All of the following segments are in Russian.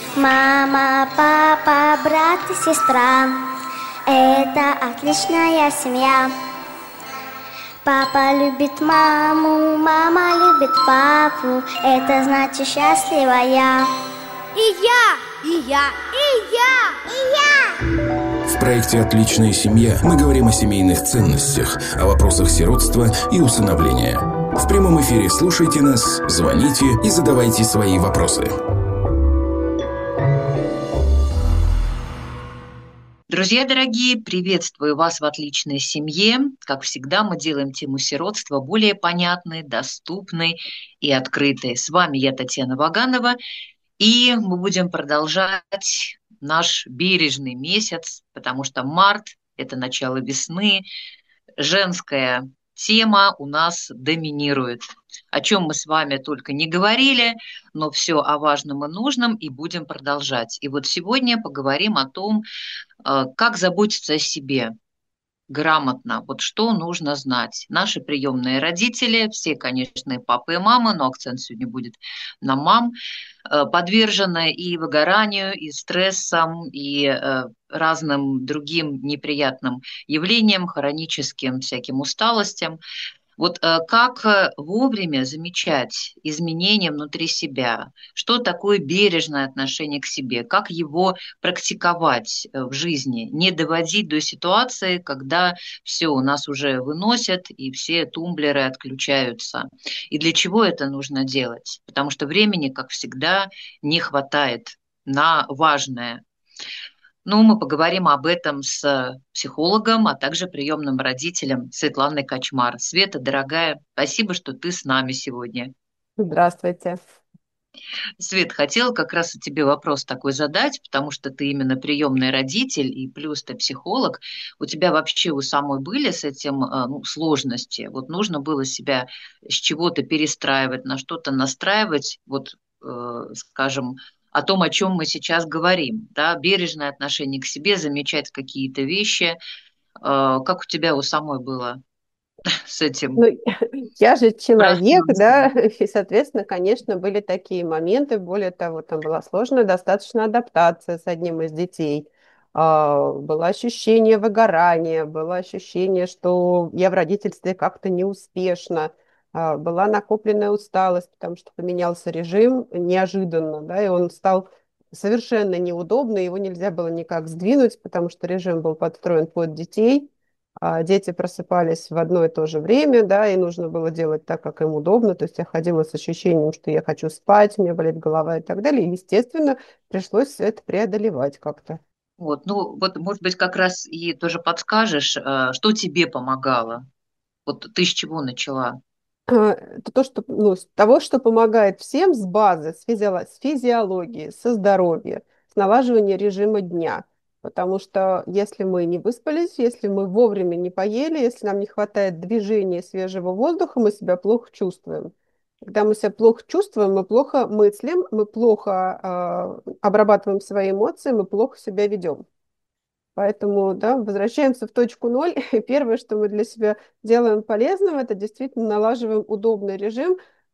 Мама, папа, брат и сестра. Это отличная семья. Папа любит маму, мама любит папу. Это значит счастливая. И я, и я, и я, и я. В проекте «Отличная семья» мы говорим о семейных ценностях, о вопросах сиротства и усыновления. В прямом эфире слушайте нас, звоните и задавайте свои вопросы. Друзья дорогие, приветствую вас в «Отличной семье». Как всегда, мы делаем тему сиротства более понятной, доступной и открытой. С вами я, Татьяна Ваганова, и мы будем продолжать наш бережный месяц, потому что март – это начало весны, женская тема у нас доминирует. О чем мы с вами только не говорили, но все о важном и нужном, и будем продолжать. И вот сегодня поговорим о том, как заботиться о себе грамотно, вот что нужно знать. Наши приемные родители, все, конечно, и папа, и мама, но акцент сегодня будет на мам, подвержены и выгоранию, и стрессам, и разным другим неприятным явлениям, хроническим всяким усталостям. Вот как вовремя замечать изменения внутри себя? Что такое бережное отношение к себе? Как его практиковать в жизни? Не доводить до ситуации, когда все у нас уже выносят и все тумблеры отключаются. И для чего это нужно делать? Потому что времени, как всегда, не хватает на важное. Ну, мы поговорим об этом с психологом, а также приемным родителем Светланой Качмар. Света, дорогая, спасибо, что ты с нами сегодня. Здравствуйте. Свет, хотела как раз и тебе вопрос такой задать, потому что ты именно приемный родитель и плюс ты психолог. У тебя вообще у самой были с этим сложности? Вот нужно было себя с чего-то перестраивать, на что-то настраивать, вот, скажем, о том, о чем мы сейчас говорим, да, бережное отношение к себе, замечать какие-то вещи. Как у тебя у самой было с Ну, этим? я же человек, Рассказывай. да, и, соответственно, конечно, были такие моменты. Более того, там была сложная достаточно адаптация с одним из детей. Было ощущение выгорания, было ощущение, что я в родительстве как-то неуспешна. Была накопленная усталость, потому что поменялся режим неожиданно, да, и он стал совершенно неудобный, его нельзя было никак сдвинуть, потому что режим был подстроен под детей. Дети просыпались в одно и то же время, да, и нужно было делать так, как им удобно. То есть я ходила с ощущением, что я хочу спать, у меня болит голова и так далее. И, естественно, пришлось все это преодолевать как-то. Вот, ну, вот, может быть, как раз и тоже подскажешь, что тебе помогало? Вот ты с чего начала? Это то, что, ну, с того, что помогает всем с базы, с физиологии, со здоровья, с налаживания режима дня. Потому что если мы не выспались, если мы вовремя не поели, если нам не хватает движения и свежего воздуха, мы себя плохо чувствуем. Когда мы себя плохо чувствуем, мы плохо мыслим, мы плохо обрабатываем свои эмоции, мы плохо себя ведем. Поэтому, да, возвращаемся в точку ноль. И первое, что мы для себя делаем полезным, это действительно налаживаем удобный режим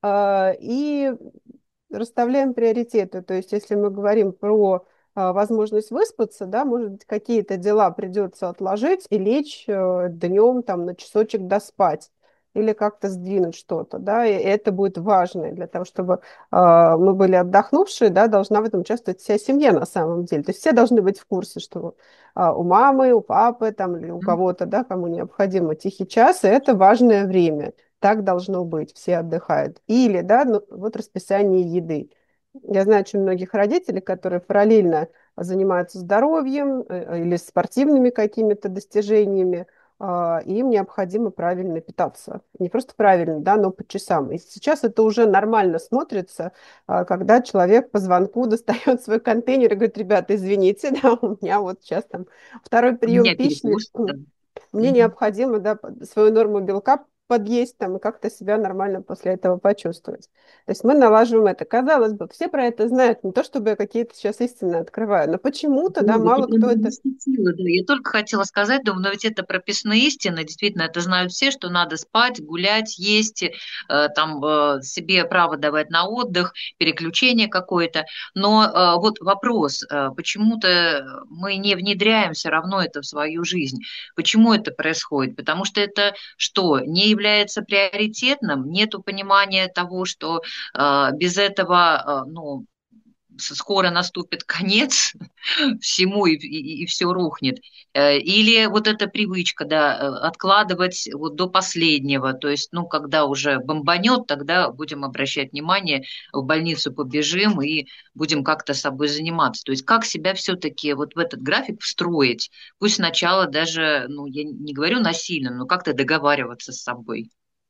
и расставляем приоритеты. То есть, если мы говорим про возможность выспаться, да, может быть, какие-то дела придется отложить и лечь днем там на часочек доспать или как-то сдвинуть что-то, да, и это будет важно для того, чтобы мы были отдохнувшие, да, должна в этом участвовать вся семья на самом деле. То есть все должны быть в курсе, что у мамы, у папы там, или у кого-то, да, кому необходимо тихий час, и это важное время. Так должно быть, все отдыхают. Или, да, ну, вот расписание еды. Я знаю очень многих родителей, которые параллельно занимаются здоровьем или спортивными какими-то достижениями, и им необходимо правильно питаться. Не просто правильно, да, но по часам. И сейчас это уже нормально смотрится, когда человек по звонку достает свой контейнер и говорит: ребята, извините, да, у меня вот сейчас там второй У прием меня пищи, перекус. Да. мне Мгм. необходимо, да, свою норму белка подъесть там и как-то себя нормально после этого почувствовать. То есть мы налаживаем это. Казалось бы, все про это знают, не то чтобы я какие-то сейчас истины открываю, но почему-то, Да, да, вот ты мало прям кто это... защитила, да. Я только хотела сказать, думаю, но ведь это прописные истины, действительно, это знают все, что надо спать, гулять, есть, там себе право давать на отдых, переключение какое-то. Но вот вопрос, почему-то мы не внедряем все равно это в свою жизнь. Почему это происходит? Потому что это что, не является приоритетным? Нету понимания того, что без этого, ну, скоро наступит конец всему и все рухнет. Или вот эта привычка, да, откладывать вот до последнего, то есть, ну, когда уже бомбанет, тогда будем обращать внимание, в больницу побежим и будем как-то собой заниматься. То есть как себя все-таки вот в этот график встроить? Пусть сначала даже, ну, я не говорю насильно, но как-то договариваться с собой.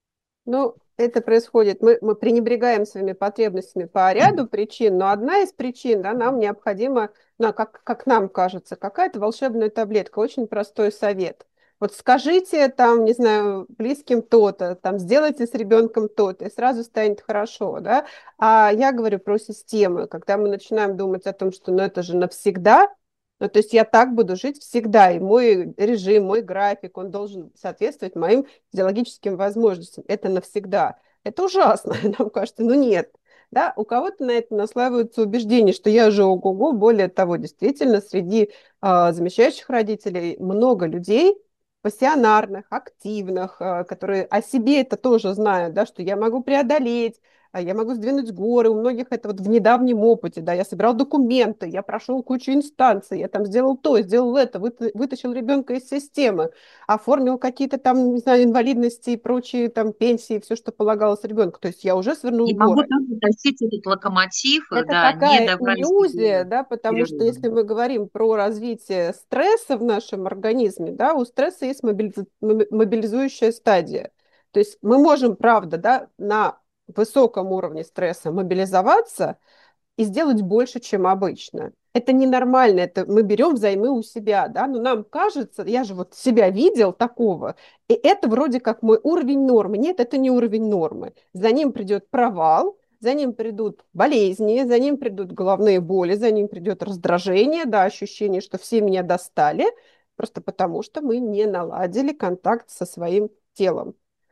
Ну, это происходит, мы пренебрегаем своими потребностями по ряду причин, но одна из причин, да, нам необходима, ну, как нам кажется, какая-то волшебная таблетка, очень простой совет. Вот скажите там, не знаю, близким то-то, там, сделайте с ребенком то-то, и сразу станет хорошо, да. А я говорю про системы, когда мы начинаем думать о том, что, ну, это же навсегда, ну, то есть я так буду жить всегда, и мой режим, мой график, он должен соответствовать моим физиологическим возможностям. Это навсегда. Это ужасно, нам кажется, ну нет. Да, у кого-то на это наслаиваются убеждения, что я же ого-го. Более того, действительно, среди замещающих родителей много людей пассионарных, активных, которые о себе это тоже знают, да, что я могу преодолеть, я могу сдвинуть горы. У многих это вот в недавнем опыте, да, я собирал документы, я прошел кучу инстанций, я там сделал то, сделал это, вытащил ребенка из системы, оформил какие-то там, не знаю, инвалидности и прочие там пенсии, все, что полагалось ребенку. То есть я уже свернул И могу горы. также тащить этот локомотив, Это да, не такая давая иллюзия, себе да, потому что перерыва. если мы говорим про развитие стресса в нашем организме, да, у стресса есть мобилизующая стадия. То есть мы можем, правда, да, на высоком уровне стресса мобилизоваться, и сделать больше, чем обычно. Это ненормально, это мы берем взаймы у себя, да, но нам кажется, я же вот себя видел такого, и это вроде как мой уровень нормы. Нет, это не уровень нормы. За ним придет провал, за ним придут болезни, за ним придут головные боли, за ним придет раздражение, да, ощущение, что все меня достали, просто потому что мы не наладили контакт со своим телом.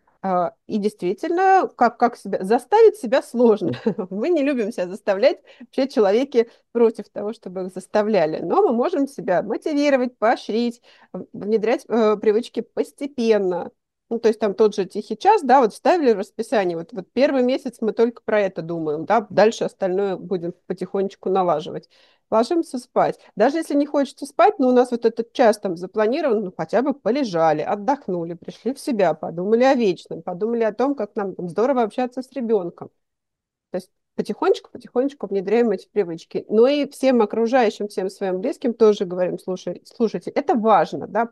И действительно, как себя заставить себя сложно. Мы не любим себя заставлять. Вообще человеки против того, чтобы их заставляли. Но мы можем себя мотивировать, поощрить, внедрять привычки постепенно. Ну, то есть там тот же тихий час, да, вот вставили в расписание. Вот первый месяц мы только про это думаем, да, дальше остальное будем потихонечку налаживать. Ложимся спать. Даже если не хочется спать, но у нас вот этот час там запланирован, ну хотя бы полежали, отдохнули, пришли в себя, подумали о вечном, подумали о том, как нам там здорово общаться с ребенком. То есть потихонечку внедряем эти привычки. Но и всем окружающим, всем своим близким тоже говорим, слушайте, это важно, да,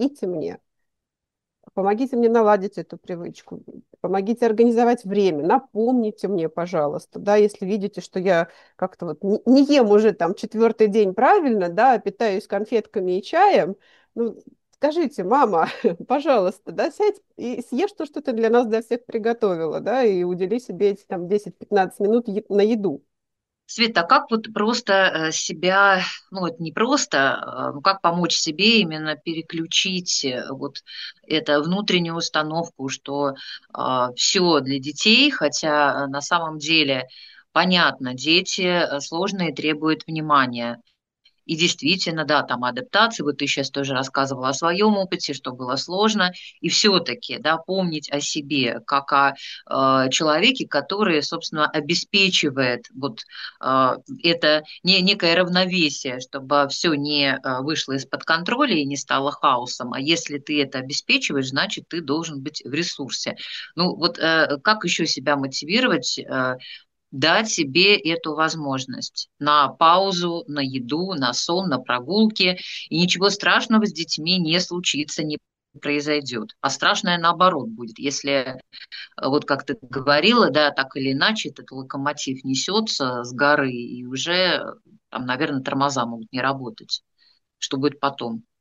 помогите мне наладить эту привычку, помогите организовать время, напомните мне, пожалуйста, да, если видите, что я как-то вот не ем уже там четвертый день правильно, да, а питаюсь конфетками и чаем, ну, скажите, мама, пожалуйста, да, сядь и съешь то, что ты для нас для всех приготовила, да, и удели себе эти там 10-15 минут на еду. Света, а как вот просто себя, ну это не просто, ну как помочь себе именно переключить вот эту внутреннюю установку, что все для детей, хотя на самом деле понятно, дети сложные требуют внимания. И действительно, да, там адаптации, вот ты сейчас тоже рассказывала о своем опыте, что было сложно, и все-таки, да, помнить о себе, как о человеке, который, собственно, обеспечивает вот это некое равновесие, чтобы все не вышло из-под контроля и не стало хаосом, а если ты это обеспечиваешь, значит, ты должен быть в ресурсе. Ну вот как еще себя мотивировать, дать себе эту возможность на паузу, на еду, на сон, на прогулки. И ничего страшного с детьми не случится, не произойдет. А страшное наоборот будет, если, вот как ты говорила, да, так или иначе этот локомотив несется с горы, и уже там, наверное, тормоза могут не работать. Что будет потом?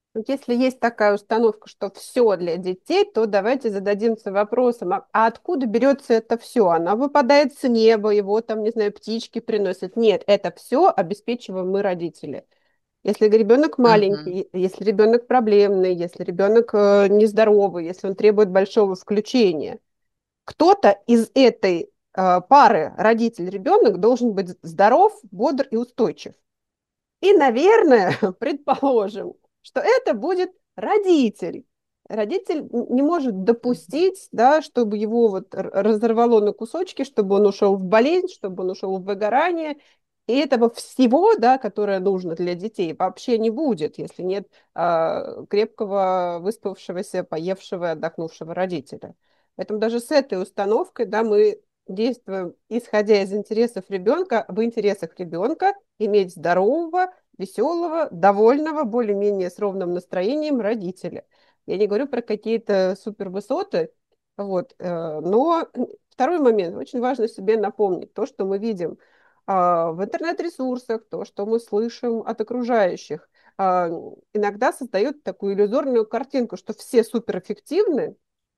Если есть такая установка, что все для детей, то давайте зададимся вопросом, а откуда берется это все? Оно выпадает с неба, его там, не знаю, птички приносят. Нет, это все обеспечиваем мы, родители. Если ребенок Мгм. маленький, если ребенок проблемный, если ребенок нездоровый, если он требует большого включения, кто-то из этой пары родитель-ребенок должен быть здоров, бодр и устойчив. И, наверное, предположим, что это будет родитель. Родитель не может Мгм. допустить, да, чтобы его вот разорвало на кусочки, чтобы он ушел в болезнь, чтобы он ушел в выгорание. И этого всего, да, которое нужно для детей, вообще не будет, если нет крепкого, выспавшегося, поевшего, отдохнувшего родителя. Поэтому даже с этой установкой, да, мы действуем, исходя из интересов ребенка, в интересах ребенка иметь здорового, веселого, довольного, более-менее с ровным настроением родителя. Я не говорю про какие-то супервысоты, вот, но второй момент, очень важно себе напомнить то, что мы видим в интернет-ресурсах, то, что мы слышим от окружающих, а, иногда создает такую иллюзорную картинку, что все суперэффективны,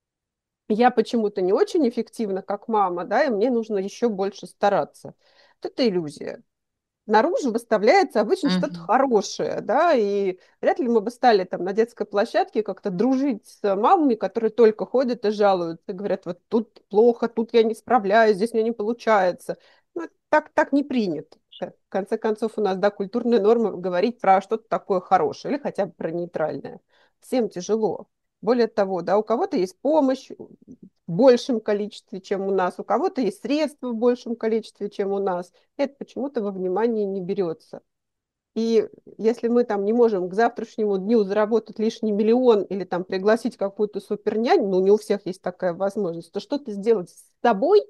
я почему-то не очень эффективна, как мама, да, и мне нужно еще больше стараться. Вот это иллюзия. Наружу выставляется обычно что-то Мгм. хорошее, да, и вряд ли мы бы стали там на детской площадке как-то дружить с мамами, которые только ходят и жалуются, и говорят, вот тут плохо, тут я не справляюсь, здесь мне не получается. Ну, так не принято. В конце концов, у нас, да, культурная норма говорить про что-то такое хорошее или хотя бы про нейтральное. Всем тяжело. Более того, да, у кого-то есть помощь в большем количестве, чем у нас, у кого-то есть средства в большем количестве, чем у нас. Это почему-то во внимание не берется. И если мы там не можем к завтрашнему дню заработать лишний миллион или там пригласить какую-то супернянь, ну не у всех есть такая возможность, то что-то сделать с собой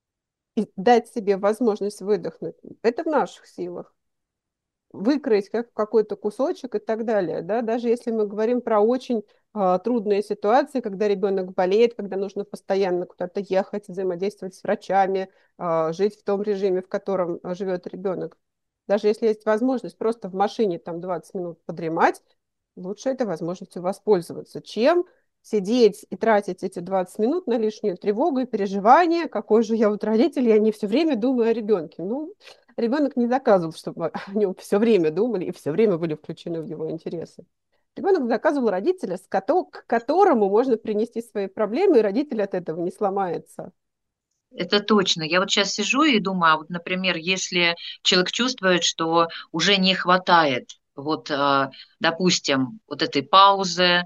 и дать себе возможность выдохнуть, это в наших силах. Выкроить как какой-то кусочек и так далее. Да? Даже если мы говорим про очень трудные ситуации, когда ребенок болеет, когда нужно постоянно куда-то ехать, взаимодействовать с врачами, жить в том режиме, в котором живет ребенок. Даже если есть возможность просто в машине там 20 минут подремать, лучше этой возможностью воспользоваться, чем сидеть и тратить эти 20 минут на лишнюю тревогу и переживание, какой же я вот родитель, я не все время думаю о ребенке. Ну, ребенок не заказывал, чтобы о нем все время думали и все время были включены в его интересы. Ребенок заказывал родителя, к которому можно принести свои проблемы, и родитель от этого не сломается. Это точно. Я вот сейчас сижу и думаю, а вот, например, если человек чувствует, что уже не хватает, вот, допустим, вот этой паузы,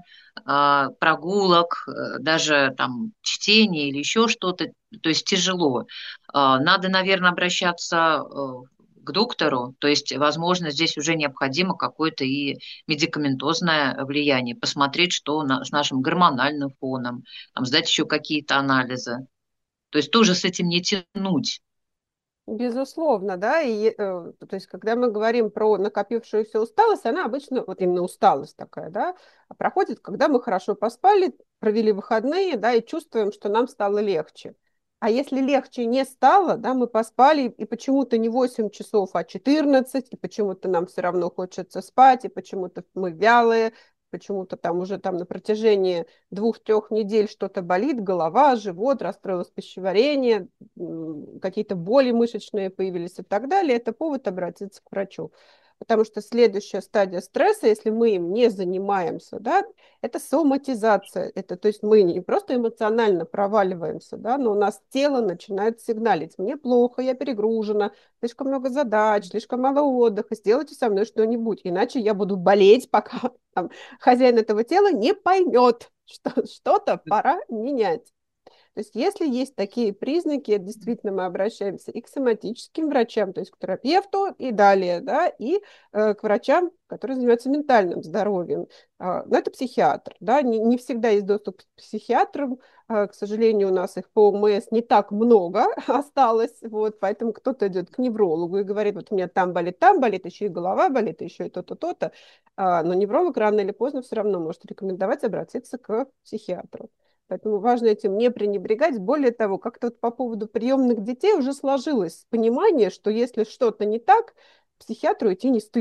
прогулок, даже там чтения или еще что-то, то есть тяжело, надо, наверное, обращаться к доктору, то есть, возможно, здесь уже необходимо какое-то и медикаментозное влияние, посмотреть, что с нашим гормональным фоном, там, сдать еще какие-то анализы. То есть тоже с этим не тянуть. Безусловно, да, и то есть, когда мы говорим про накопившуюся усталость, она обычно, вот именно усталость такая, да, проходит, когда мы хорошо поспали, провели выходные, да, и чувствуем, что нам стало легче. А если легче не стало, да, мы поспали, и почему-то не 8 часов, а 14, и почему-то нам все равно хочется спать, и почему-то мы вялые, почему-то там уже там на протяжении 2-3 недель что-то болит, голова, живот, расстроилось пищеварение, какие-то боли мышечные появились и так далее, это повод обратиться к врачу. Потому что следующая стадия стресса, если мы им не занимаемся, да, это соматизация. Это, то есть мы не просто эмоционально проваливаемся, да, но у нас тело начинает сигналить. Мне плохо, я перегружена, слишком много задач, слишком мало отдыха, сделайте со мной что-нибудь, иначе я буду болеть, пока там, хозяин этого тела не поймет, что что-то пора менять. То есть если есть такие признаки, действительно мы обращаемся и к соматическим врачам, то есть к терапевту и далее, да, и к врачам, которые занимаются ментальным здоровьем. Но это психиатр, да, не всегда есть доступ к психиатрам, к сожалению, у нас их по ОМС не так много осталось, вот, поэтому кто-то идет к неврологу и говорит, вот у меня там болит, еще и голова болит, еще и то-то, то-то, но невролог рано или поздно все равно может рекомендовать обратиться к психиатру. Поэтому важно этим не пренебрегать. Более того, как-то вот по поводу приемных детей уже сложилось понимание, что если что-то не так, к психиатру идти не стыдно.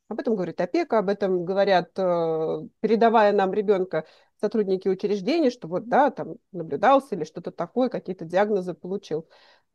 Об этом говорит опека, об этом говорят, передавая нам ребенка сотрудники учреждений, что вот, да, там наблюдался или что-то такое, какие-то диагнозы получил.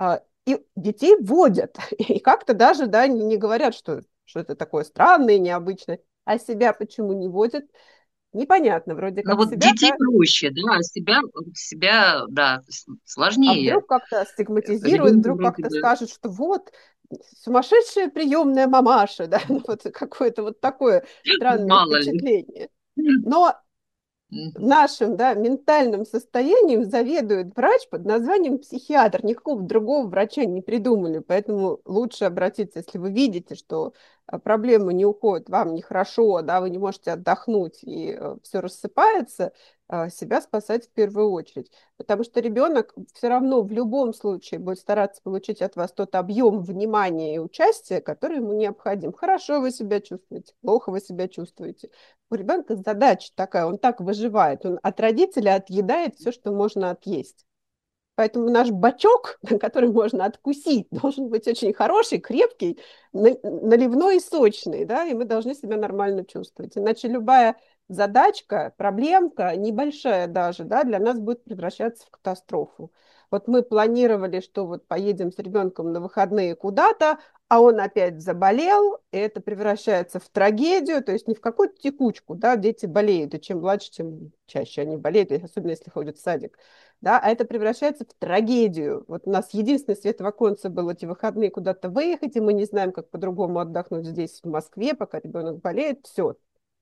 И детей вводят, и как-то даже, да, не говорят, что это такое странное, необычное, а себя почему не водят, непонятно, вроде Ну как вот себя, детей да, проще, да, а себя, да, а сложнее. вдруг как-то стигматизируют, Ребенку вдруг вроде как-то бы скажут, что вот сумасшедшая приемная мамаша, да, ну, вот какое-то вот такое странное мало ли. впечатление. Но Мгм. нашим, да, ментальным состоянием заведует врач под названием психиатр. Никакого другого врача не придумали, поэтому лучше обратиться, если вы видите, что проблемы не уходят, вам нехорошо, да, вы не можете отдохнуть и все рассыпается, себя спасать в первую очередь. Потому что ребенок все равно в любом случае будет стараться получить от вас тот объем внимания и участия, который ему необходим. Хорошо вы себя чувствуете, плохо вы себя чувствуете. У ребенка задача такая, он так выживает, он от родителя отъедает все, что можно отъесть. Поэтому наш бачок, который можно откусить, должен быть очень хороший, крепкий, наливной и сочный, да, и мы должны себя нормально чувствовать. Иначе любая задачка, проблемка, небольшая даже, да, для нас будет превращаться в катастрофу. Вот мы планировали, что вот поедем с ребенком на выходные куда-то, а он опять заболел, и это превращается в трагедию, то есть не в какую-то текучку, да, дети болеют, и чем младше, тем чаще они болеют, особенно если ходят в садик, да, а это превращается в трагедию. Вот у нас единственное свет в оконце было эти выходные куда-то выехать, и мы не знаем, как по-другому отдохнуть здесь, в Москве, пока ребенок болеет, все.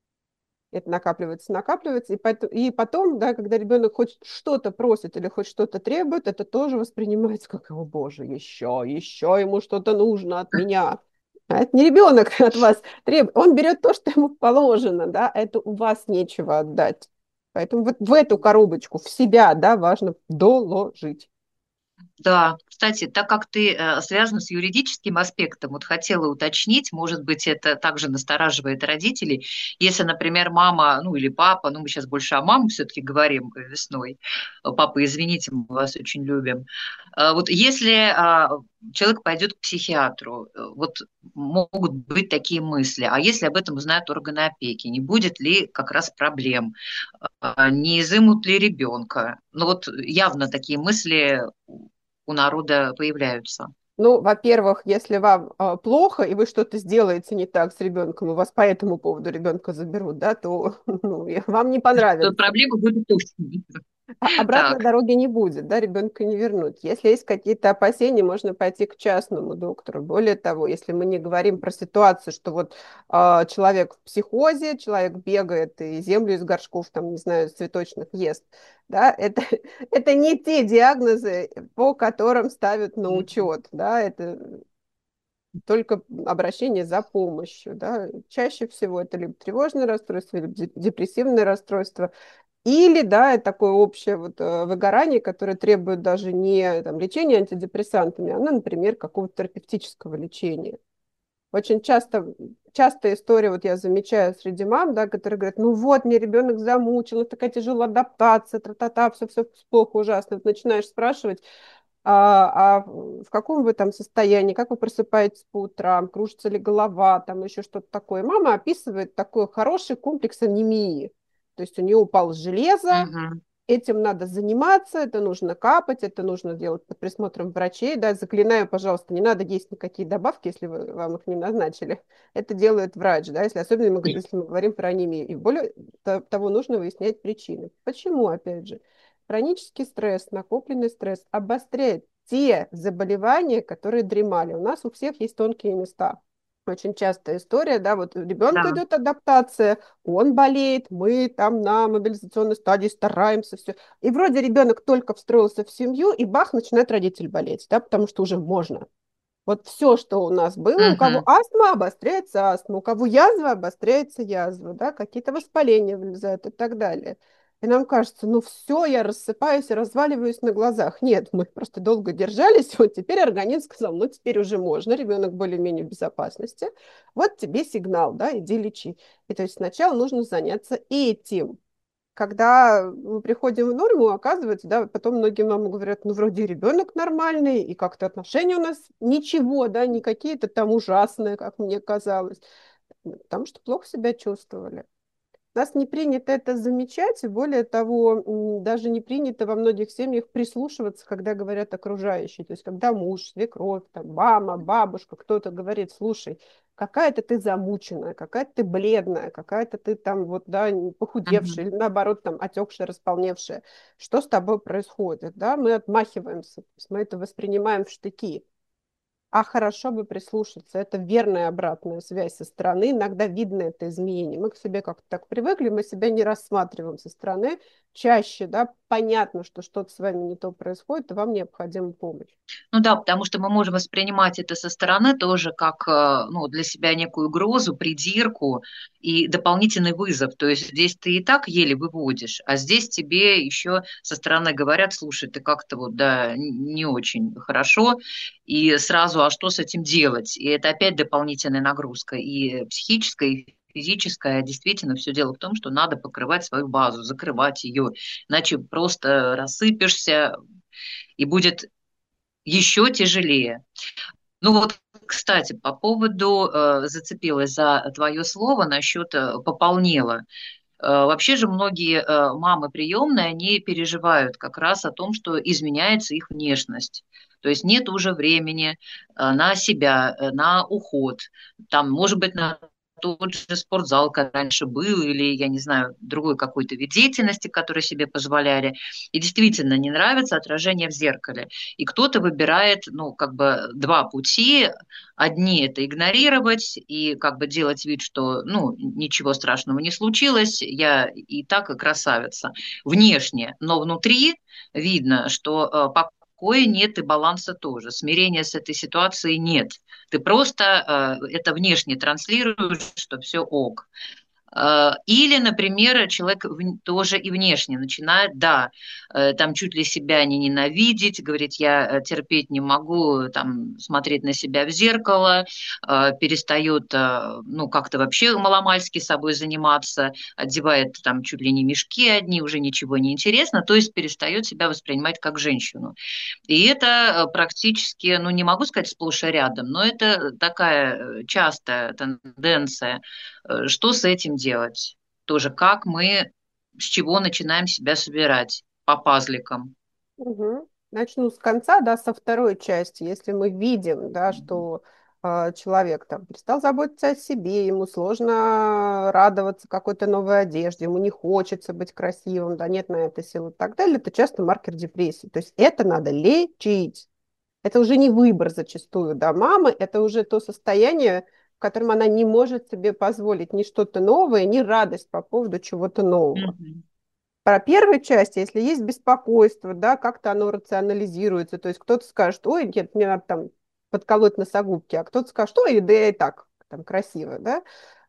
Это накапливается, накапливается, и потом, да, когда ребенок хоть что-то просит или хоть что-то требует, это тоже воспринимается как, о боже, еще ему что-то нужно от меня. А это не ребенок от вас требует, он берет то, что ему положено, да, это у вас нечего отдать. Поэтому вот в эту коробочку, в себя, да, важно доложить. Да, кстати, так как ты связана с юридическим аспектом, вот хотела уточнить, может быть, это также настораживает родителей, если, например, мама, ну или папа, ну мы сейчас больше о маме все-таки говорим весной, папа, извините, мы вас очень любим. Вот если человек пойдет к психиатру, вот могут быть такие мысли, а если об этом узнают органы опеки, не будет ли как раз проблем, не изымут ли ребенка? Ну вот явно такие мысли у народа появляются. Ну, во-первых, если вам плохо, и вы что-то сделаете не так с ребенком, и вас по этому поводу ребенка заберут, да, то ну, вам не То понравится. проблема будет точно. Обратной Так. дороги не будет, да, ребенка не вернуть. Если есть какие-то опасения, можно пойти к частному доктору. Более того, если мы не говорим про ситуацию, что вот человек в психозе, человек бегает и землю из горшков, там, не знаю, цветочных ест, да, это, это не те диагнозы, по которым ставят на Мгм. учет, да, это только обращение за помощью, да. Чаще всего это либо тревожное расстройство, либо депрессивное расстройство, или, да, это такое общее вот, выгорание, которое требует даже не там, лечения антидепрессантами, а, ну, например, какого-то терапевтического лечения. Очень частая история, вот я замечаю среди мам, да, которые говорят, ну вот, мне ребенок замучил, это такая тяжелая адаптация, тра-та-та, все плохо, ужасно. Вот начинаешь спрашивать, в каком вы там состоянии, как вы просыпаетесь по утрам, кружится ли голова, там еще что-то такое. Мама описывает такой хороший комплекс анемии. То есть у нее упало железо, Мгм. этим надо заниматься, это нужно капать, это нужно делать под присмотром врачей. Да, заклинаю, пожалуйста, не надо есть никакие добавки, если вам их не назначили. Это делает врач, да, если, особенно если мы говорим про анемию. И более того, нужно выяснять причины. Почему, опять же? Хронический стресс, накопленный стресс обостряет те заболевания, которые дремали. У нас у всех есть тонкие места. Очень частая история, да, вот у ребенка Да. идет адаптация, он болеет, мы там на мобилизационной стадии стараемся, все. И вроде ребенок только встроился в семью, и бах, начинает родитель болеть, да, потому что уже можно. Вот все, что у нас было, у кого Мгм. астма, обостряется астма, у кого язва, обостряется язва, да, какие-то воспаления вылезают и так далее. И нам кажется, ну все, я рассыпаюсь и разваливаюсь на глазах. Нет, мы просто долго держались, вот теперь организм сказал, ну теперь уже можно, ребенок более-менее в безопасности. Вот тебе сигнал, да, иди лечи. И то есть сначала нужно заняться этим. Когда мы приходим в норму, оказывается, да, вот потом многие мамы говорят, ну, вроде ребенок нормальный, и как-то отношения у нас ничего, да, не какие-то там ужасные, как мне казалось. Потому что плохо себя чувствовали. У нас не принято это замечать, и более того, даже не принято во многих семьях прислушиваться, когда говорят окружающие. То есть, когда муж, свекровь, там, мама, бабушка, кто-то говорит, слушай, какая-то ты замученная, какая-то ты бледная, какая-то ты там вот, да, Мгм. похудевшая, или наоборот, там, отекшая, располневшая. Что с тобой происходит, да? Мы отмахиваемся, то есть мы это воспринимаем в штыки. А хорошо бы прислушаться. Это верная обратная связь со стороны. Иногда видно это изменение. Мы к себе как-то так привыкли, мы себя не рассматриваем со стороны. Чаще, да, понятно, что что-то с вами не то происходит, и вам необходима помощь. Ну да, потому что мы можем воспринимать это со стороны тоже как ну, для себя некую угрозу, придирку и дополнительный вызов. То есть здесь ты и так еле выводишь, а здесь тебе еще со стороны говорят, слушай, ты как-то вот, да, не очень хорошо, и сразу, а что с этим делать? И это опять дополнительная нагрузка и психическая, и физическая. Действительно, все дело в том, что надо покрывать свою базу, закрывать ее, иначе просто рассыпешься, и будет еще тяжелее. Ну вот, кстати, по поводу, зацепилась за твое слово насчет пополнела. Вообще же многие мамы приемные, они переживают как раз о том, что изменяется их внешность. То есть нет уже времени на себя, на уход, там, может быть, на тот же спортзал, как раньше был, или, я не знаю, другой какой-то вид деятельности, который себе позволяли. И действительно не нравится отражение в зеркале. И кто-то выбирает, ну, как бы два пути. Одни это игнорировать и как бы делать вид, что, ну, ничего страшного не случилось, я и так и красавица. Внешне, но внутри видно, что покоя нет и баланса тоже. Смирения с этой ситуацией нет. Ты просто это внешне транслируешь, что все ок. Или, например, человек тоже и внешне начинает, да, там чуть ли себя не ненавидеть, говорить, я терпеть не могу, там, смотреть на себя в зеркало, перестает, ну, как-то вообще маломальски собой заниматься, одевает там чуть ли не мешки одни, уже ничего не интересно, то есть перестает себя воспринимать как женщину. И это практически, ну, не могу сказать сплошь и рядом, но это такая частая тенденция. Что с этим делать? Тоже как мы, с чего начинаем себя собирать по пазликам? Мгм. Начну с конца, да, со второй части. Если мы видим, да, что человек там перестал заботиться о себе, ему сложно радоваться какой-то новой одежде, ему не хочется быть красивым, да, нет на это сил и так далее, это часто маркер депрессии. То есть это надо лечить. Это уже не выбор зачастую, да, мамы, это уже то состояние, в котором она не может себе позволить ни что-то новое, ни радость по поводу чего-то нового. Мгм. Про первую часть, если есть беспокойство, да, как-то оно рационализируется, то есть кто-то скажет, ой, нет, мне надо там подколоть носогубки, а кто-то скажет, ой, да я и так там красиво, да.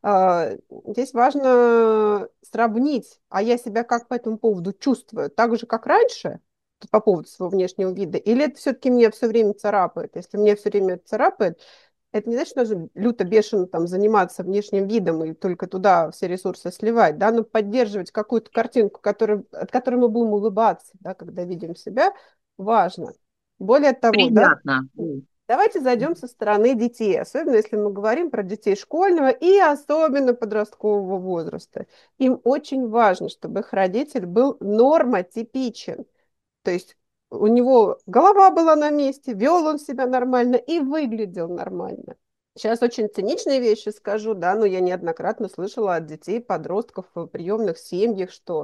Здесь важно сравнить, а я себя как по этому поводу чувствую, так же, как раньше, по поводу своего внешнего вида, или это все-таки меня все время царапает? Если мне все время это царапает, это не значит, что нужно люто, бешено там заниматься внешним видом и только туда все ресурсы сливать, да, но поддерживать какую-то картинку, от которой мы будем улыбаться, да, когда видим себя, важно. Более того, да, Приятно. давайте зайдем со стороны детей, особенно если мы говорим про детей школьного и особенно подросткового возраста. Им очень важно, чтобы их родитель был нормотипичен, то есть у него голова была на месте, вел он себя нормально и выглядел нормально. Сейчас очень циничные вещи скажу, да, но я неоднократно слышала от детей, подростков в приемных семьях, что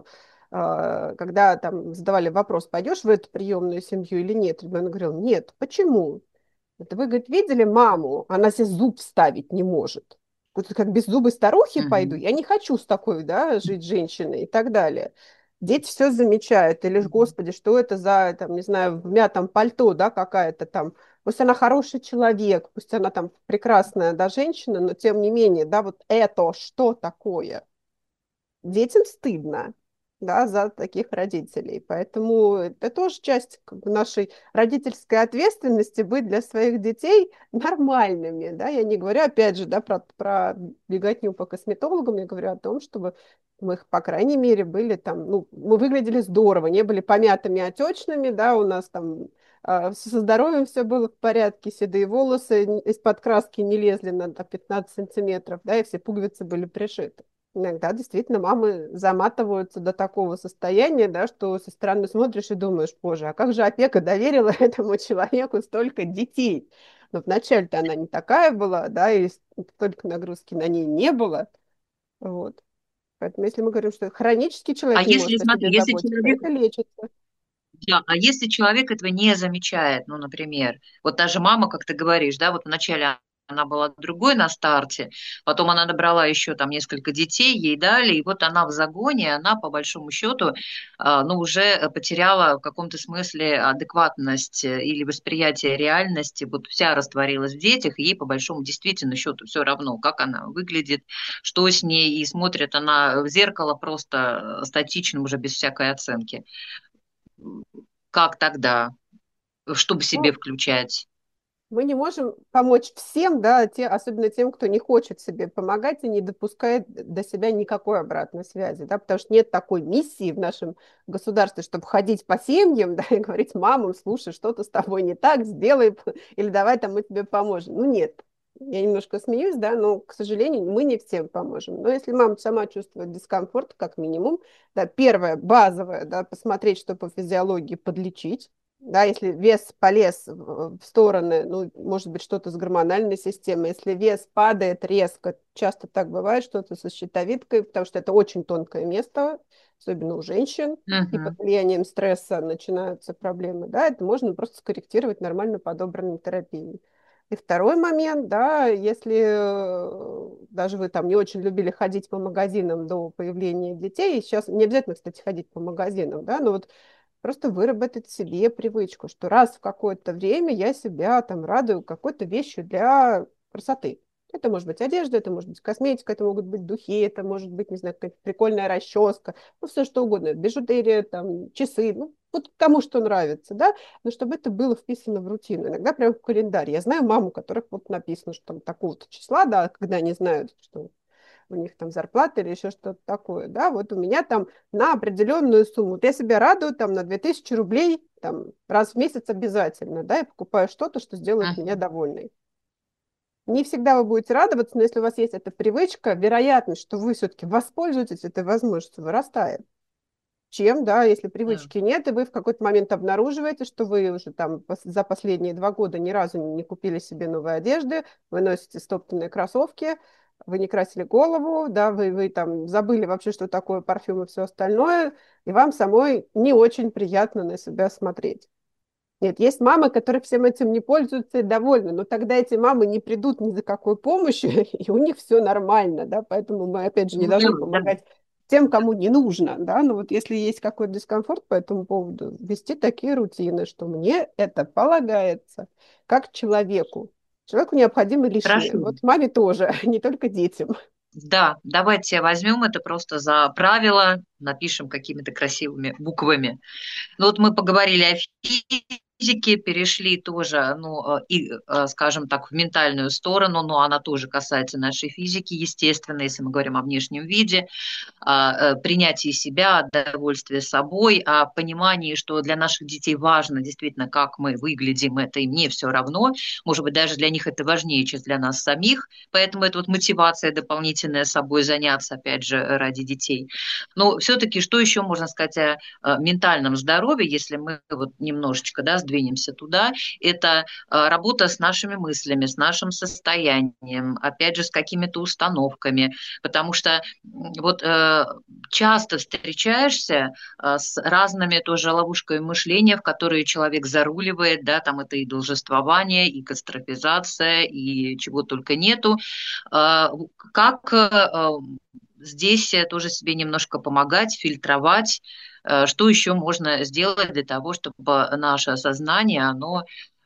когда там задавали вопрос, пойдешь в эту приемную семью или нет, ребенок говорил, нет, почему? Это вы, говорит, видели маму? Она себе зуб вставить не может. Вот как беззубой старухи пойду, Мгм. я не хочу с такой, да, жить женщиной и так далее. Дети все замечают, или ж, Мгм. господи, что это за, там, не знаю, в мятом пальто, да, какая-то там. Пусть она хороший человек, пусть она там прекрасная, да, женщина, но тем не менее, да, вот это что такое? Детям стыдно, да, за таких родителей. Поэтому это тоже часть как бы, нашей родительской ответственности быть для своих детей нормальными. Да? Я не говорю, опять же, да, про беготню по косметологам, я говорю о том, чтобы мы, по крайней мере, были там, ну, мы выглядели здорово, не были помятыми, отечными, да, у нас там Со здоровьем все было в порядке, седые волосы из-под краски не лезли на 15 сантиметров, да, и все пуговицы были пришиты. Иногда действительно мамы заматываются до такого состояния, да, что со стороны смотришь и думаешь, боже, а как же опека доверила этому человеку столько детей? Но вначале-то она не такая была, да, и столько нагрузки на ней не было. Вот. Поэтому если мы говорим, что хронический А человек не если, может о смотри, себе если заботиться, человек, это лечится. да, а если человек этого не замечает, ну, например, вот та же мама, как ты говоришь, да, вот вначале она была другой на старте, потом она набрала еще там несколько детей, ей дали, и вот она в загоне, она по большому счету, ну, уже потеряла в каком-то смысле адекватность или восприятие реальности, вот вся растворилась в детях, и ей по большому действительно счету все равно, как она выглядит, что с ней, и смотрит она в зеркало просто статично, уже без всякой оценки. Как тогда? Чтобы себе Ну, включать? мы не можем помочь всем, да, особенно тем, кто не хочет себе помогать и не допускает до себя никакой обратной связи, да, потому что нет такой миссии в нашем государстве, чтобы ходить по семьям, да, и говорить мамам, слушай, что-то с тобой не так, сделай, или давай там мы тебе поможем. Ну, нет. Я немножко смеюсь, да, но, к сожалению, мы не всем поможем. Но если мама сама чувствует дискомфорт, как минимум, да, первое, базовое, да, посмотреть, что по физиологии, подлечить, да, если вес полез в стороны, ну, может быть, что-то с гормональной системой. Если вес падает резко, часто так бывает, что-то со щитовидкой, потому что это очень тонкое место, особенно у женщин, и под Мгм. влиянием стресса начинаются проблемы, да, это можно просто скорректировать нормально подобранной терапией. И второй момент, да, если даже вы там не очень любили ходить по магазинам до появления детей, сейчас не обязательно, кстати, ходить по магазинам, да, но вот просто выработать себе привычку, что раз в какое-то время я себя там радую какой-то вещью для красоты. Это может быть одежда, это может быть косметика, это могут быть духи, это может быть, не знаю, какая-то прикольная расческа, ну, все что угодно, бижутерия, там, часы, ну, вот кому что нравится, да, но чтобы это было вписано в рутину, иногда прямо в календарь. Я знаю мам, у которых вот написано, что там такого-то числа, да, когда они знают, что у них там зарплата или еще что-то такое, да, вот у меня там на определенную сумму, вот я себя радую там на 2000 рублей, там раз в месяц обязательно, да, я покупаю что-то, что сделает меня Мгм. довольной. Не всегда вы будете радоваться, но если у вас есть эта привычка, вероятность, что вы все-таки воспользуетесь этой возможностью, вырастает. Чем, да, если Да. привычки нет, и вы в какой-то момент обнаруживаете, что вы уже там за последние 2 года ни разу не купили себе новой одежды, вы носите стоптанные кроссовки, вы не красили голову, да, вы там забыли вообще, что такое парфюм и все остальное, и вам самой не очень приятно на себя смотреть. Нет, есть мамы, которые всем этим не пользуются и довольны, но тогда эти мамы не придут ни за какой помощью, и у них все нормально, да, поэтому мы, опять же, не Ну да, должны да. помогать тем, кому не нужно, да, но вот если есть какой-то дискомфорт по этому поводу, вести такие рутины, что мне это полагается, как человеку. Человеку необходимы лишние, Хорошо. вот маме тоже, не только детям. Да, давайте возьмем это просто за правило, напишем какими-то красивыми буквами. Ну вот мы поговорили о физике, перешли тоже, ну, и, скажем так, в ментальную сторону, но она тоже касается нашей физики, естественно, если мы говорим о внешнем виде, принятии себя, о довольстве собой, о понимании, что для наших детей важно действительно, как мы выглядим, это им не все равно, может быть, даже для них это важнее, чем для нас самих, поэтому это вот мотивация дополнительная собой заняться, опять же, ради детей. Но все-таки что еще можно сказать о ментальном здоровье, если мы вот немножечко, да, сдвинемся туда, это работа с нашими мыслями, с нашим состоянием, опять же, с какими-то установками, потому что вот часто встречаешься с разными тоже ловушками мышления, в которые человек заруливает, да, там это и должествование, и катастрофизация, и чего только нету. Как здесь тоже себе немножко помогать, фильтровать, что еще можно сделать для того, чтобы наше сознание, оно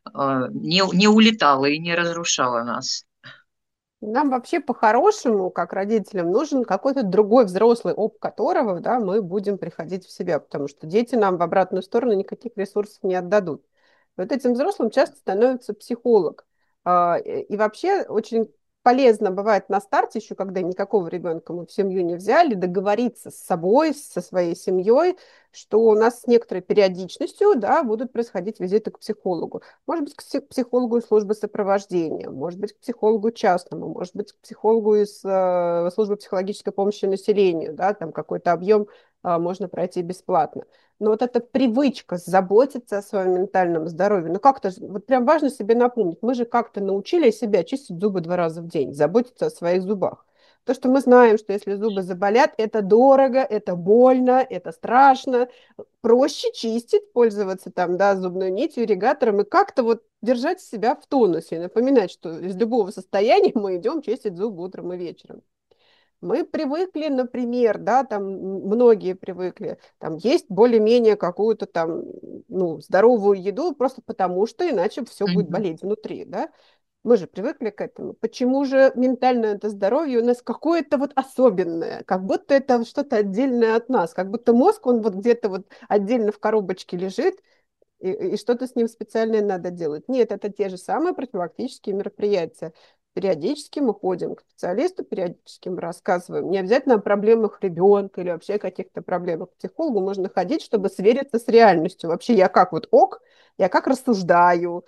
не улетало и не разрушало нас. Нам вообще по-хорошему, как родителям, нужен какой-то другой взрослый, об которого, да, мы будем приходить в себя, потому что дети нам в обратную сторону никаких ресурсов не отдадут. Вот этим взрослым часто становится психолог. И вообще очень полезно бывает на старте, еще когда никакого ребенка мы в семью не взяли, договориться с собой, со своей семьей, что у нас с некоторой периодичностью, да, будут происходить визиты к психологу. Может быть, к психологу из службы сопровождения, может быть, к психологу частному, может быть, к психологу из службы психологической помощи населению, да, там какой-то объем можно пройти бесплатно. Но вот эта привычка заботиться о своем ментальном здоровье, ну как-то вот прям важно себе напомнить, мы же как-то научили себя чистить зубы 2 раза в день, заботиться о своих зубах. То, что мы знаем, что если зубы заболят, это дорого, это больно, это страшно. Проще чистить, пользоваться там, да, зубной нитью, ирригатором и как-то вот держать себя в тонусе, напоминать, что из любого состояния мы идем чистить зубы утром и вечером. Мы привыкли, например, да, там многие привыкли, там есть более-менее какую-то там, ну, здоровую еду, просто потому что иначе все будет Мгм. болеть внутри, да. Мы же привыкли к этому. Почему же ментальное это здоровье у нас какое-то вот особенное, как будто это что-то отдельное от нас, как будто мозг, он вот где-то вот отдельно в коробочке лежит, и что-то с ним специальное надо делать. Нет, это те же самые профилактические мероприятия. Периодически мы ходим к специалисту, периодически мы рассказываем. Не обязательно о проблемах ребенка или вообще о каких-то проблемах. К психологу можно ходить, чтобы свериться с реальностью. Вообще я как вот я как рассуждаю,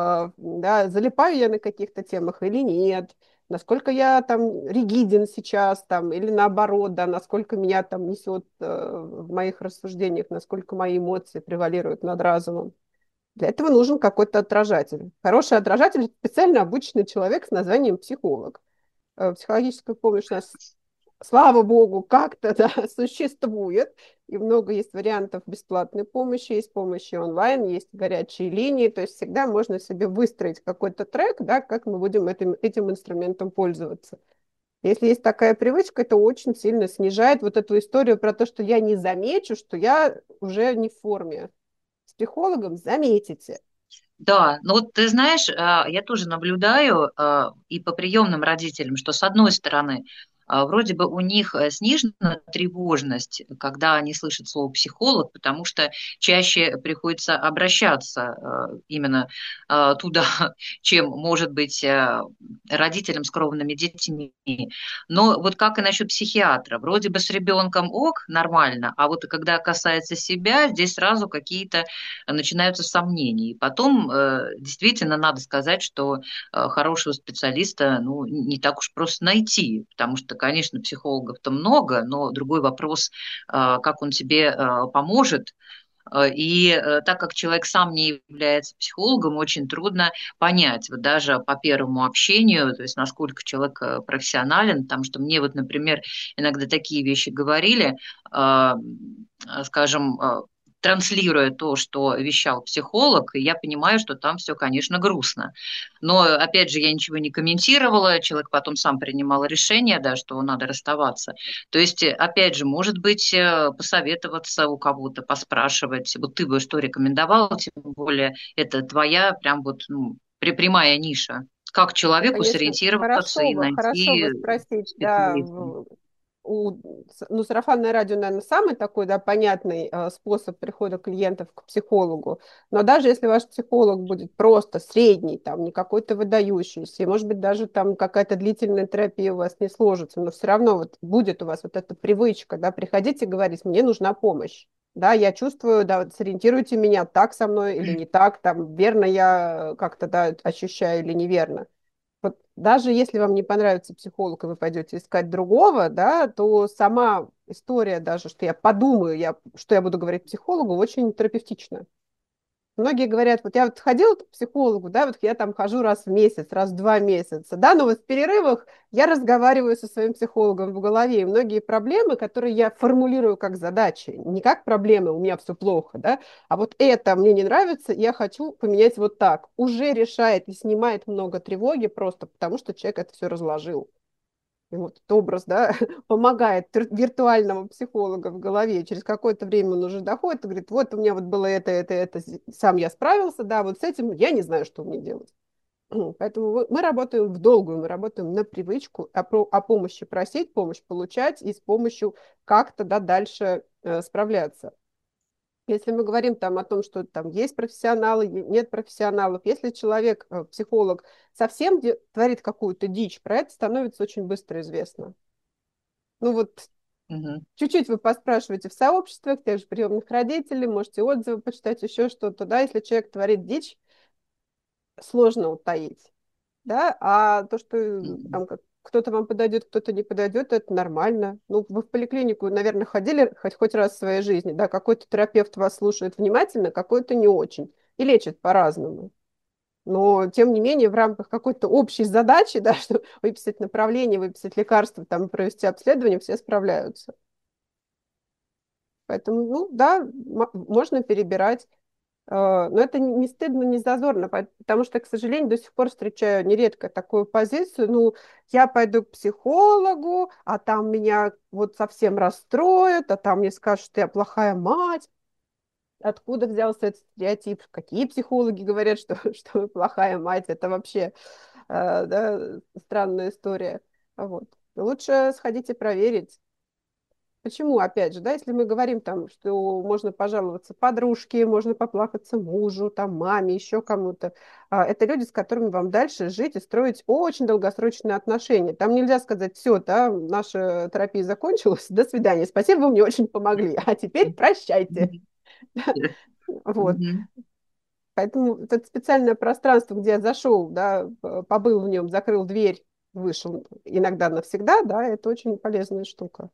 да, залипаю я на каких-то темах или нет, насколько я там ригиден сейчас, там, или наоборот, да, насколько меня там несет в моих рассуждениях, насколько мои эмоции превалируют над разумом. Для этого нужен какой-то отражатель. Хороший отражатель — специально обученный человек с названием психолог. Психологическая помощь у нас, слава богу, как-то да, существует. И много есть вариантов бесплатной помощи, есть помощи онлайн, есть горячие линии. То есть всегда можно себе выстроить какой-то трек, да, как мы будем этим инструментом пользоваться. Если есть такая привычка, это очень сильно снижает вот эту историю про то, что я не замечу, что я уже не в форме. С психологом заметите. Да, ну вот ты знаешь, я тоже наблюдаю и по приемным родителям, что с одной стороны, вроде бы у них снижена тревожность, когда они слышат слово психолог, потому что чаще приходится обращаться именно туда, чем, может быть, родителям с кровными детьми. Но вот как и насчет психиатра, вроде бы с ребенком ок, нормально, а вот когда касается себя, здесь сразу какие-то начинаются сомнения. И потом действительно надо сказать, что хорошего специалиста ну, не так уж просто найти, потому что, конечно, психологов-то много, но другой вопрос, как он тебе поможет. И так как человек сам не является психологом, очень трудно понять, вот даже по первому общению, то есть насколько человек профессионален, потому что мне вот, например, иногда такие вещи говорили, скажем, транслируя то, что вещал психолог, и я понимаю, что там все, конечно, грустно. Но, опять же, я ничего не комментировала, человек потом сам принимал решение, да, что надо расставаться. То есть, опять же, может быть, посоветоваться у кого-то, поспрашивать. Вот ты бы что рекомендовала, тем более это твоя прям вот ну, прямая ниша. Как Ну, человеку конечно, сориентироваться и хорошо найти бы спросить, да, специалиста? ну, сарафанное радио, наверное, самый такой, да, понятный способ прихода клиентов к психологу. Но даже если ваш психолог будет просто средний, там, не какой-то выдающийся, и, может быть, даже там какая-то длительная терапия у вас не сложится, но все равно вот будет у вас вот эта привычка, да, приходить и говорить, мне нужна помощь. Да, я чувствую, да, вот сориентируйте меня, так со мной или не так, там, верно я как-то, да, ощущаю или неверно. Вот даже если вам не понравится психолог, и вы пойдете искать другого, да, то сама история даже, что я подумаю, что я буду говорить психологу, очень терапевтична. Многие говорят, вот я вот ходила к психологу, да, вот я там хожу раз в месяц, раз в 2 месяца, да, но вот в перерывах я разговариваю со своим психологом в голове, и многие проблемы, которые я формулирую как задачи, не как проблемы, у меня все плохо, да, а вот это мне не нравится, я хочу поменять вот так, уже решает и снимает много тревоги просто потому, что человек это все разложил. И вот этот образ, да, помогает виртуального психолога в голове. Через какое-то время он уже доходит и говорит, вот у меня вот было это, сам я справился, да, вот с этим я не знаю, что мне делать. Поэтому мы работаем в долгую, мы работаем на привычку о помощи просить, помощь получать и с помощью как-то да, дальше справляться. Если мы говорим там о том, что там есть профессионалы, нет профессионалов, если человек, психолог, совсем творит какую-то дичь, про это становится очень быстро известно. Ну вот Мгм. чуть-чуть вы поспрашиваете в сообществах, тех же приемных родителей, можете отзывы почитать, еще что-то, да, если человек творит дичь, сложно утаить, да, а то, что Мгм. там кто-то вам подойдет, кто-то не подойдет, это нормально. Ну, вы в поликлинику, наверное, ходили хоть раз в своей жизни, да, какой-то терапевт вас слушает внимательно, какой-то не очень, и лечит по-разному. Но, тем не менее, в рамках какой-то общей задачи, да, что выписать направление, выписать лекарства, там, провести обследование, все справляются. Поэтому, ну, да, можно перебирать. Но это не стыдно, не зазорно, потому что, к сожалению, до сих пор встречаю нередко такую позицию, ну, я пойду к психологу, а там меня вот совсем расстроят, а там мне скажут, что я плохая мать. Откуда взялся этот стереотип? Какие психологи говорят, что, что вы плохая мать? Это вообще да, странная история. Вот. Лучше сходите проверить. Почему, опять же, да, если мы говорим там, что можно пожаловаться подружке, можно поплакаться мужу, там, маме, еще кому-то, это люди, с которыми вам дальше жить и строить очень долгосрочные отношения. Там нельзя сказать, все, да, наша терапия закончилась, до свидания, спасибо, вы мне очень помогли, а теперь прощайте. Мгм. Вот. Мгм. Поэтому это специальное пространство, где я зашел, да, побыл в нем, закрыл дверь, вышел иногда навсегда, да, это очень полезная штука.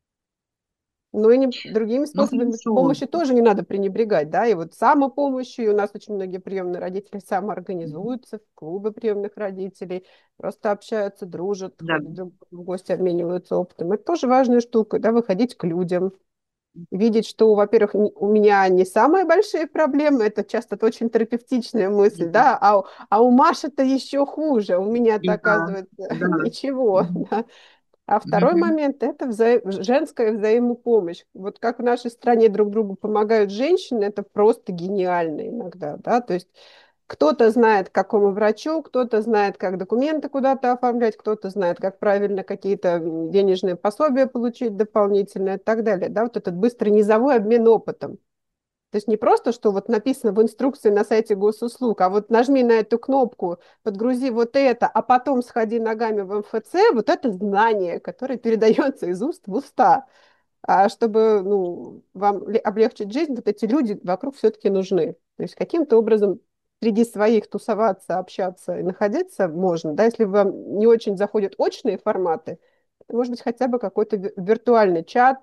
Но и другими Ну, способами хорошо. помощи тоже не надо пренебрегать, да, и вот самопомощью, и у нас очень многие приемные родители Мгм. самоорганизуются в клубы приемных родителей, просто общаются, дружат, Да. ходят друг к другу в гости, обмениваются опытом. Это тоже важная штука, да, выходить к людям, видеть, что, во-первых, у меня не самые большие проблемы, это часто очень терапевтичная мысль, Мгм. да, а у Маши-то еще хуже, у меня-то, Да, оказывается, да. ничего, Мгм. да. А второй Мгм. момент– это женская взаимопомощь. Вот как в нашей стране друг другу помогают женщины, это просто гениально иногда, да, то есть кто-то знает, к какому врачу, кто-то знает, как документы куда-то оформлять, кто-то знает, как правильно какие-то денежные пособия получить дополнительные и так далее, да, вот этот быстрый низовой обмен опытом. То есть не просто, что вот написано в инструкции на сайте госуслуг, а вот нажми на эту кнопку, подгрузи вот это, а потом сходи ногами в МФЦ, вот это знание, которое передается из уст в уста. А чтобы ну, вам облегчить жизнь, вот эти люди вокруг все-таки нужны. То есть каким-то образом среди своих тусоваться, общаться и находиться можно. Да, если вам не очень заходят очные форматы, то, может быть, хотя бы какой-то виртуальный чат,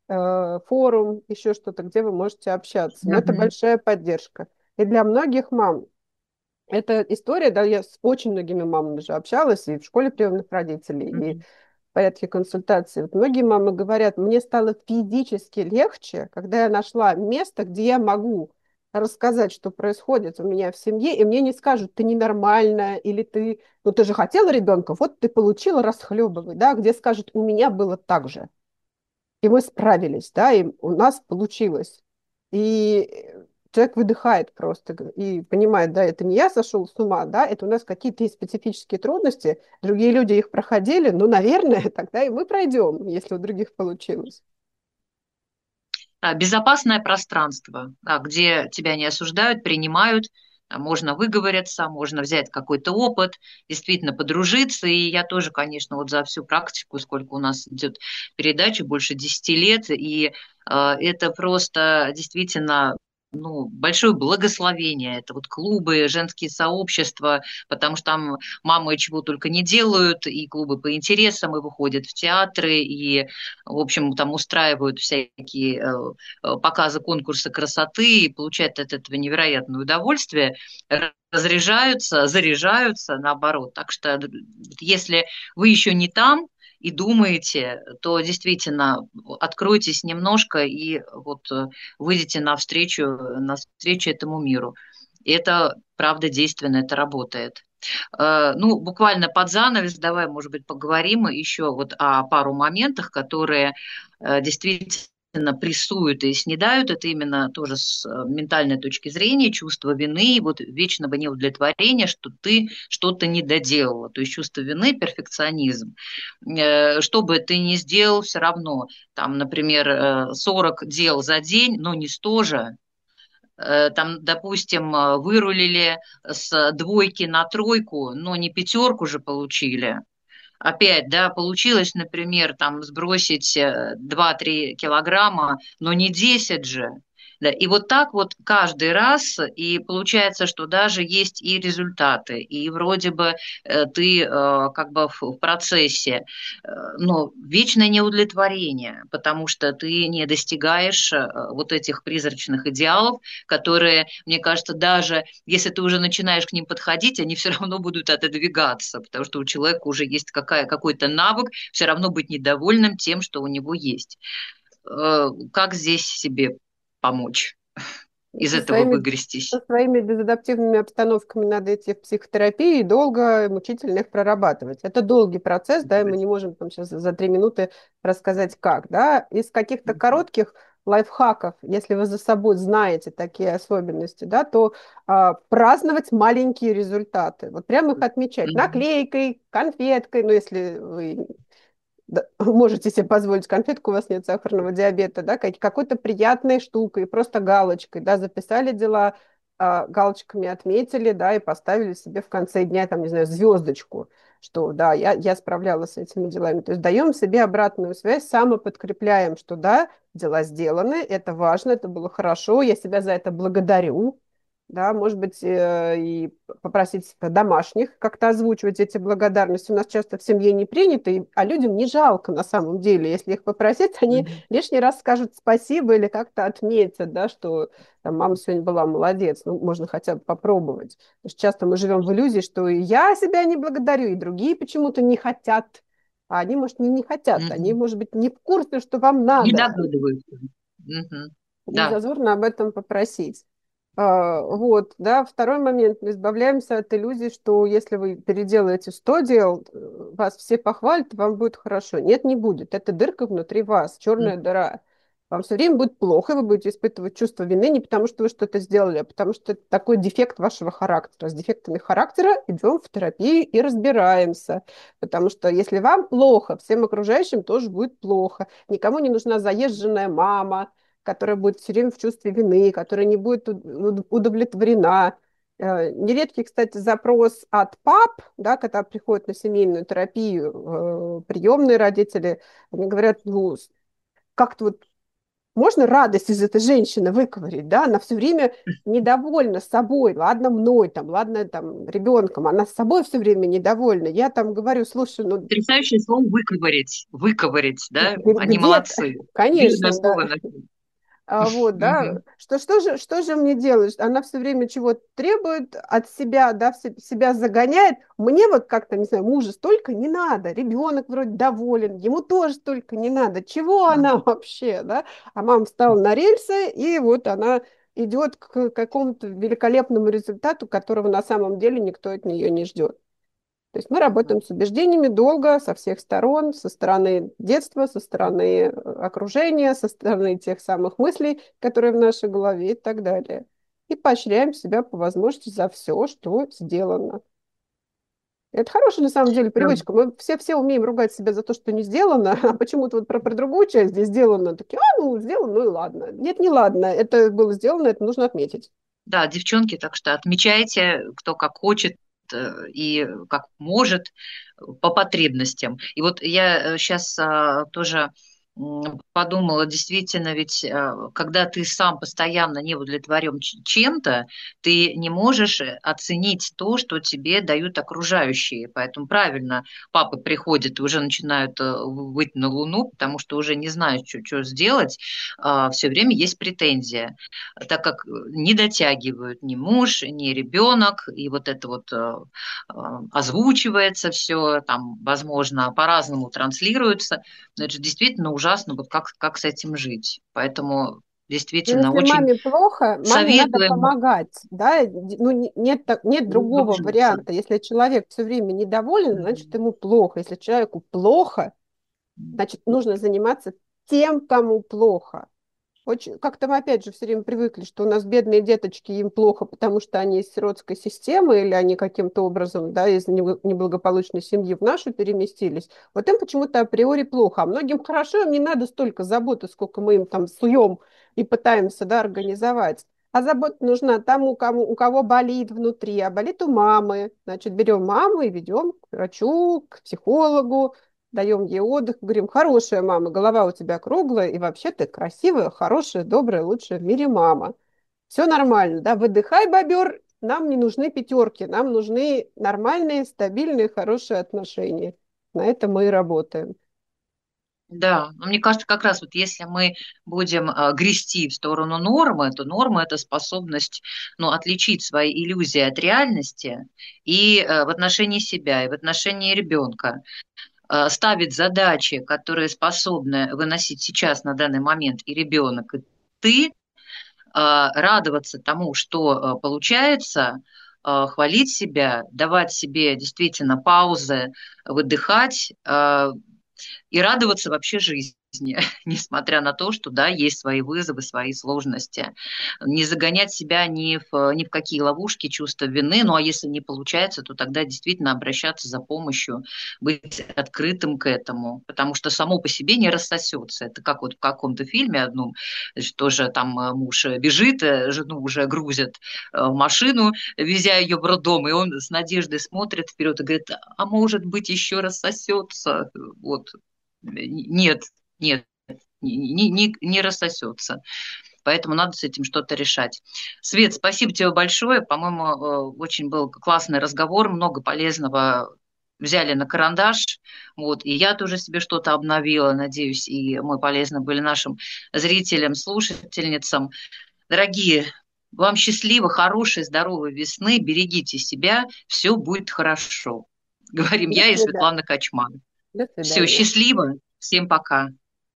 форум, еще что-то, где вы можете общаться. Но это Мгм. большая поддержка. И для многих мам эта история, да, я с очень многими мамами уже общалась, и в школе приемных родителей, и Мгм. в порядке консультации. Вот многие мамы говорят, мне стало физически легче, когда я нашла место, где я могу рассказать, что происходит у меня в семье, и мне не скажут, ты ненормальная, или ты, ну ты же хотела ребенка, вот ты получила, расхлебывай, да, где скажут, у меня было так же. И мы справились, да, и у нас получилось. И человек выдыхает просто и понимает, да, это не я сошел с ума, да, это у нас какие-то есть специфические трудности, другие люди их проходили, ну, наверное, тогда и мы пройдем, если у других получилось. Безопасное пространство, да, где тебя не осуждают, принимают, можно выговориться, можно взять какой-то опыт, действительно подружиться. И я тоже, конечно, вот за всю практику, сколько у нас идет передачи, больше 10 лет, и это просто действительно ну, большое благословение. Это вот клубы, женские сообщества, потому что там мамы чего только не делают, и клубы по интересам, и выходят в театры, и, в общем, там устраивают всякие показы, конкурсы красоты и получают от этого невероятное удовольствие, разряжаются, заряжаются наоборот. Так что если вы еще не там и думаете, то действительно откройтесь немножко и вот выйдите навстречу этому миру. И это правда действенно, это работает. Ну, буквально под занавес, давай, может быть, поговорим еще вот о пару моментах, которые действительно прессуют и снедают. Это именно тоже с ментальной точки зрения, чувство вины, вот вечного неудовлетворения, что ты что-то не доделала. То есть чувство вины, перфекционизм. Что бы ты ни сделал, все равно, там, например, 40 дел за день, но не 100 же, там, допустим, вырулили с двойки на тройку, но не пятерку же получили. Опять, да, получилось, например, там сбросить 2-3 килограмма, но не 10 же. Да, и вот так вот каждый раз, и получается, что даже есть и результаты, и вроде бы ты как бы в процессе, но вечное неудовлетворение, потому что ты не достигаешь вот этих призрачных идеалов, которые, мне кажется, даже если ты уже начинаешь к ним подходить, они все равно будут отодвигаться, потому что у человека уже есть какой-то навык все равно быть недовольным тем, что у него есть. Как здесь себе помочь из Со этого своими, со выгрестись? своими дезадаптивными обстановками надо идти в психотерапию и долго, мучительно их прорабатывать. Это долгий процесс, да, и мы не можем там сейчас за 3 минуты рассказать как, да. Из каких-то коротких лайфхаков, если вы за собой знаете такие особенности, да, то праздновать маленькие результаты. Вот прямо их отмечать Мгм. наклейкой, конфеткой, ну, если вы можете себе позволить конфетку, у вас нет сахарного диабета, да, какой-то приятной штукой, просто галочкой, да, записали дела, галочками отметили, да, и поставили себе в конце дня, там, не знаю, звездочку, что, да, я справлялась с этими делами. То есть даем себе обратную связь, самоподкрепляем, что, да, дела сделаны, это важно, это было хорошо, я себя за это благодарю, да, может быть, и попросить домашних как-то озвучивать эти благодарности. У нас часто в семье не принято, а людям не жалко на самом деле. Если их попросить, они Мгм. лишний раз скажут спасибо или как-то отметят, да, что там, мама сегодня была молодец. Ну, можно хотя бы попробовать. Потому что часто мы живем в иллюзии, что и я себя не благодарю, и другие почему-то не хотят. А они, может, не хотят. Они, Мгм. может быть, не в курсе, что вам Не надо. догадываются. Мгм. Не Да. зазорно об этом попросить. Вот, да. Второй момент. Мы избавляемся от иллюзии, что если вы переделаете 100 дел, вас все похвалят, вам будет хорошо. Нет, не будет. Это дырка внутри вас, черная Мгм. дыра. Вам все время будет плохо, и вы будете испытывать чувство вины не потому, что вы что-то сделали, а потому что это такой дефект вашего характера. С дефектами характера идем в терапию и разбираемся. Потому что если вам плохо, всем окружающим тоже будет плохо. Никому не нужна заезженная мама, которая будет все время в чувстве вины, которая не будет удовлетворена. Нередкий, кстати, запрос от пап, да, когда приходят на семейную терапию, приемные родители, они говорят, ну, как-то вот можно радость из этой женщины выковырить, да, она все время недовольна собой, ладно мной, там, ладно там ребенком, она с собой все время недовольна. Я там говорю, слушай, ну Потрясающее слово выковырять. Выковырять, да? Они где-то, молодцы. Верное конечно, да. слово нашли. Вот, да, Мгм. что же мне делать? Она все время чего-то требует от себя, да, себя загоняет. Мне вот как-то, не знаю, мужа столько не надо, ребенок вроде доволен, ему тоже столько не надо. Чего она вообще, да? А мама встала на рельсы, и вот она идет к какому-то великолепному результату, которого на самом деле никто от нее не ждет. То есть мы работаем Мгм. с убеждениями долго, со всех сторон, со стороны детства, со стороны окружения, со стороны тех самых мыслей, которые в нашей голове и так далее. И поощряем себя по возможности за все, что сделано. Это хорошая на самом деле Да. привычка. Мы все умеем ругать себя за то, что не сделано, а почему-то вот про другую часть здесь сделано. Такие, ну, сделано, ну и ладно. Нет, не ладно. Это было сделано, это нужно отметить. Да, девчонки, так что отмечайте, кто как хочет и как может по потребностям. И вот я сейчас тоже подумала, действительно, ведь когда ты сам постоянно не удовлетворен чем-то, ты не можешь оценить то, что тебе дают окружающие. Поэтому правильно, папы приходят и уже начинают выть на Луну, потому что уже не знают, что сделать, все время есть претензия, так как не дотягивают ни муж, ни ребенок, и вот это вот озвучивается все, там, возможно, по-разному транслируется, но это же действительно ужасно, вот как с этим жить. Поэтому Ну, действительно если очень маме плохо, маме надо советуем помогать, да, ну, нет, нет другого выгружаться. варианта. Если человек все время недоволен, значит, ему плохо. Если человеку плохо, значит, нужно заниматься тем, кому плохо. Очень, как-то мы опять же все время привыкли, что у нас бедные деточки, им плохо, потому что они из сиротской системы или они каким-то образом, да, из неблагополучной семьи в нашу переместились. Вот им почему-то априори плохо, а многим хорошо, им не надо столько заботы, сколько мы им там суем и пытаемся, да, организовать. А забота нужна тому, у кого болит внутри, а болит у мамы. Значит, берем маму и ведем к врачу, к психологу, даем ей отдых, говорим, хорошая мама, голова у тебя круглая, и вообще ты красивая, хорошая, добрая, лучшая в мире мама. Все нормально, да, выдыхай, бобер, нам не нужны пятерки, нам нужны нормальные, стабильные, хорошие отношения. На это мы и работаем. Да, но мне кажется, как раз вот если мы будем грести в сторону нормы, то норма – это способность, ну, отличить свои иллюзии от реальности и в отношении себя, и в отношении ребенка ставить задачи, которые способны выносить сейчас на данный момент и ребенок, и ты, радоваться тому, что получается, хвалить себя, давать себе действительно паузы, выдыхать, и радоваться вообще жизни, несмотря на то, что, да, есть свои вызовы, свои сложности. Не загонять себя ни в какие ловушки, чувства вины, ну а если не получается, то тогда действительно обращаться за помощью, быть открытым к этому, потому что само по себе не рассосется. Это как вот в каком-то фильме одном, значит, тоже там муж бежит, жену уже грузят в машину, везя ее в роддом, и он с надеждой смотрит вперед и говорит, а может быть еще рассосется, вот. Нет, нет, не рассосется. Поэтому надо с этим что-то решать. Свет, спасибо тебе большое. По-моему, очень был классный разговор, много полезного взяли на карандаш. Вот, и я тоже себе что-то обновила, надеюсь, и мы полезны были нашим зрителям, слушательницам. Дорогие, вам счастливо, хорошей, здоровой весны, берегите себя, все будет хорошо. Говорим До я и свидания. Светлана Качман. До Все, свидания. счастливо, всем пока.